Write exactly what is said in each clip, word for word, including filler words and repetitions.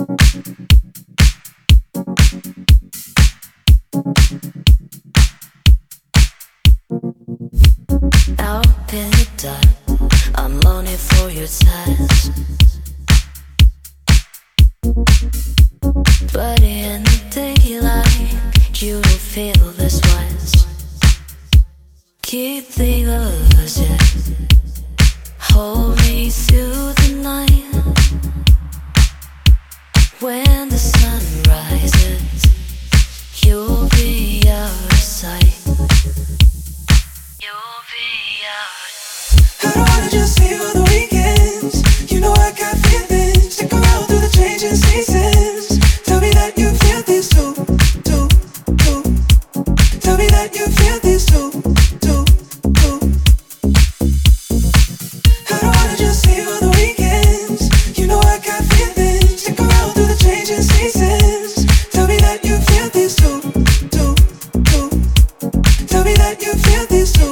Out in the dark, I'm longing for your touch. But in the daylight, you don't feel this much. Keep the illusion, hold me through the night. When the sun rises, you'll be out of sight. You'll be out. I don't wanna just see you on the weekends. You know I got feelings. Stick around through the changing seasons. Tell me that you feel this too, too, too. Tell me that you feel this too, too, too. I don't wanna just see you on the weekends. You know I got feelings. Stick around through the changing seasons. Tell me that you feel this too, too, too. Tell me that you feel this too.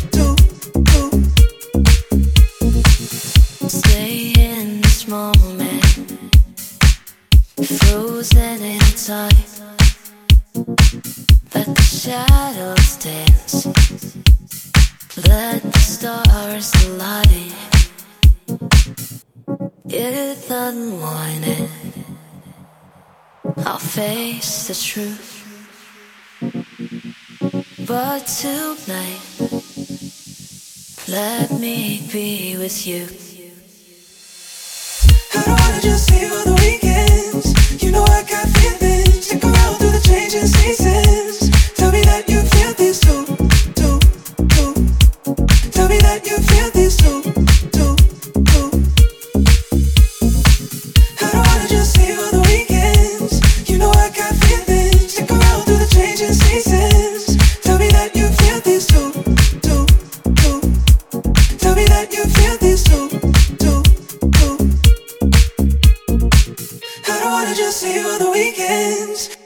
Moment, frozen in time. Let the shadows dance, let the stars align. If unwanted, I'll face the truth. But tonight, let me be with you. I don't wanna just see you on the weekends. You know I got feelings. Stick around through the changing seasons. Tell me that you feel this too, too, too. Tell me that you feel this too, too, too. I don't wanna just see you on the weekends. You know I got feelings. Stick around through the changing seasons. Tell me that you feel this too, too, too. Tell me that you feel this too, too, too. I don't wanna just see you on the weekends.